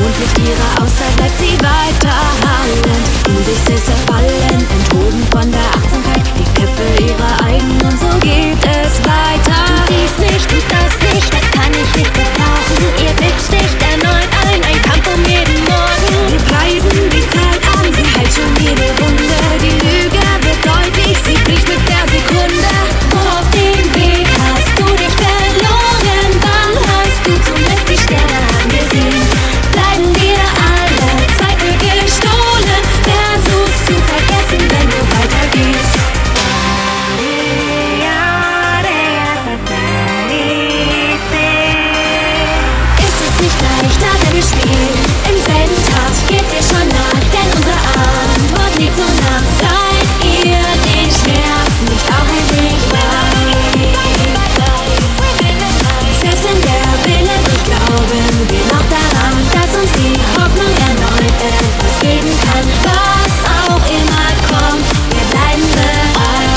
und mit ihrer Auszeit bleibt sie weiter hallend. In sich selbst zerfallen, enthoben von der Achtsamkeit, die Köpfe ihrer eigenen und so geht es weiter. Tut dies nicht, tut das nicht, das kann ich nicht gebrauchen. Ihr Blick sticht erneut ein Kampf um jeden Morgen. Wir preisen die Zeit an, sie hält schon jede Runde. Die Lüge wird deutlich, sie bricht mit der Sekunde. Wo auf dem Weg hast du dich verloren? Wann hast du zuletzt die Sterne angesehen? Bleiben dir alle Zweifel gestohlen? Versuchst zu vergessen, wenn du weitergehst. Ist es nicht leichter, wenn wir stehen im selben Tag? Geht dir schon nach, denn unsere Antwort liegt so nah. Seid ihr den Schmerz nicht auch ein wenig leid? Selbst wenn der Wille durch Glauben wir noch daran, dass uns die Hoffnung erneut etwas geben kann. Was auch immer kommt, wir bleiben bereit.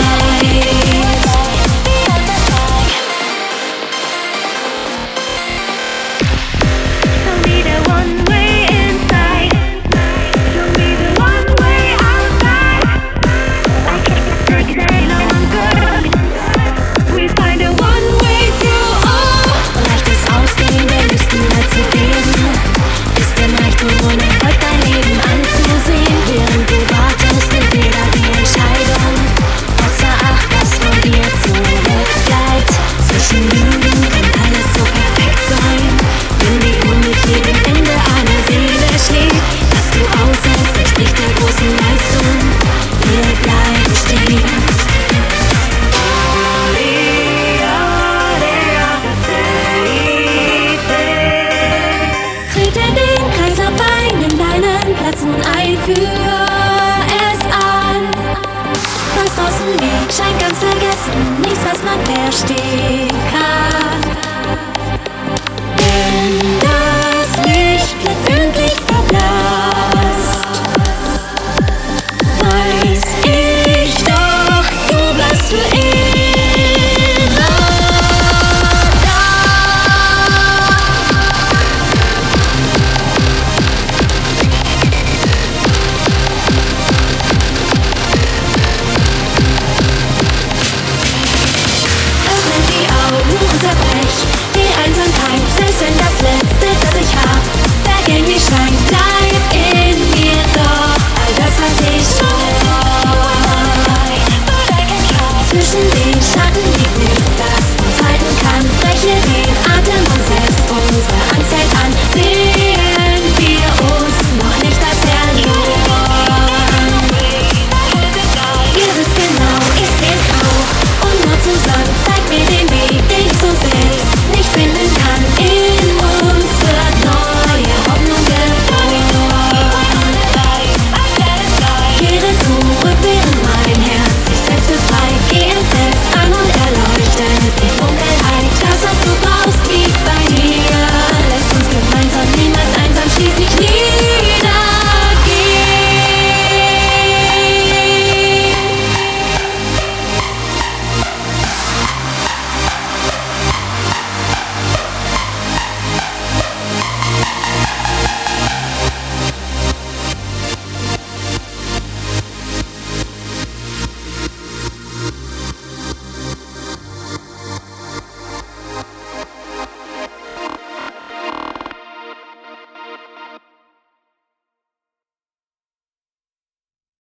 Show me the one way inside. Show me the one way outside. I can't take it any longer. We find a one way through all. Leichtes Ausgehen, wir müssten dazu geben. Ist im Reichtum und Erfolg dein Leben anzusehen. Während du wartest, nimmt jeder die Entscheidung. Außer Acht, was von dir zurückbleibt. Zwischen Lügen kann alles so perfekt sein. Wenn die Uhr mit jedem Ende einer Seele schlägt, was du aushältst, entspricht der großen Leistung. Wir bleiben stehen. Trete den Kreislauf ein, nimm deinen Platz nun ein, führ es an. Was draußen liegt, scheint ganz vergessen, nichts, was man verstehen kann.